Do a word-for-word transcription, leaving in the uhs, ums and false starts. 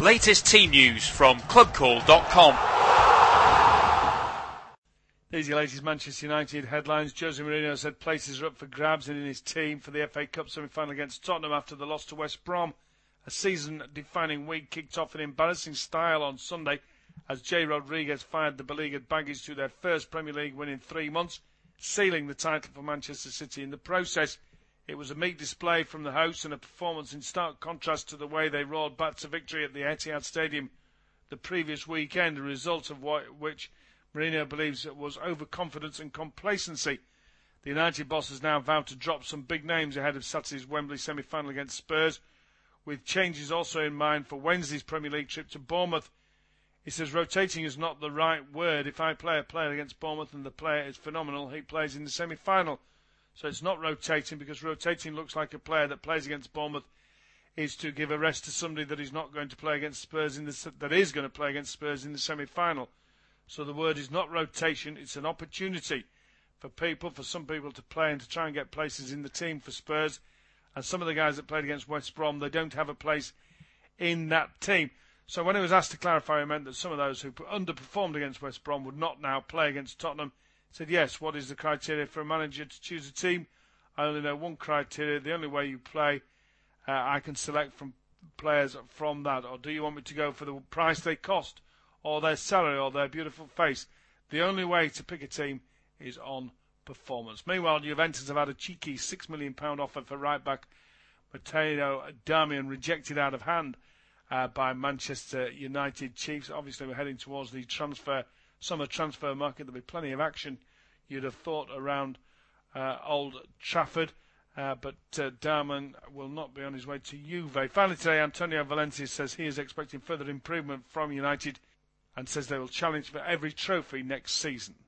Latest team news from club call dot com. These are your latest Manchester United headlines. Jose Mourinho said places are up for grabs in his team for the F A Cup semi-final against Tottenham after the loss to West Brom. A season-defining week kicked off in embarrassing style on Sunday as Jay Rodriguez fired the beleaguered Baggies to their first Premier League win in three months, sealing the title for Manchester City in the process. It was a meek display from the hosts and a performance in stark contrast to the way they roared back to victory at the Etihad Stadium the previous weekend, a result of what, which Mourinho believes it was overconfidence and complacency. The United boss has now vowed to drop some big names ahead of Saturday's Wembley semi-final against Spurs, with changes also in mind for Wednesday's Premier League trip to Bournemouth. He says rotating is not the right word. If I play a player against Bournemouth and the player is phenomenal, he plays in the semi-final. So it's not rotating, because rotating looks like a player that plays against Bournemouth is to give a rest to somebody that is not going to play against Spurs in the that is going to play against Spurs in the semi-final. So the word is not rotation, it's an opportunity for people, for some people to play and to try and get places in the team for Spurs. And some of the guys that played against West Brom, they don't have a place in that team. So when he was asked to clarify, it meant that some of those who underperformed against West Brom would not now play against Tottenham. He said, yes, what is the criteria for a manager to choose a team? I only know one criteria. The only way you play, uh, I can select from players from that. Or do you want me to go for the price they cost, or their salary, or their beautiful face? The only way to pick a team is on performance. Meanwhile, Juventus have had a cheeky six million pounds offer for right-back Matteo Darmian rejected out of hand uh, by Manchester United Chiefs. Obviously, we're heading towards the transfer summer transfer market. There'll be plenty of action, you'd have thought, around uh, Old Trafford. Uh, but uh, Darmian will not be on his way to Juve. Finally today, Antonio Valencia says he is expecting further improvement from United and says they will challenge for every trophy next season.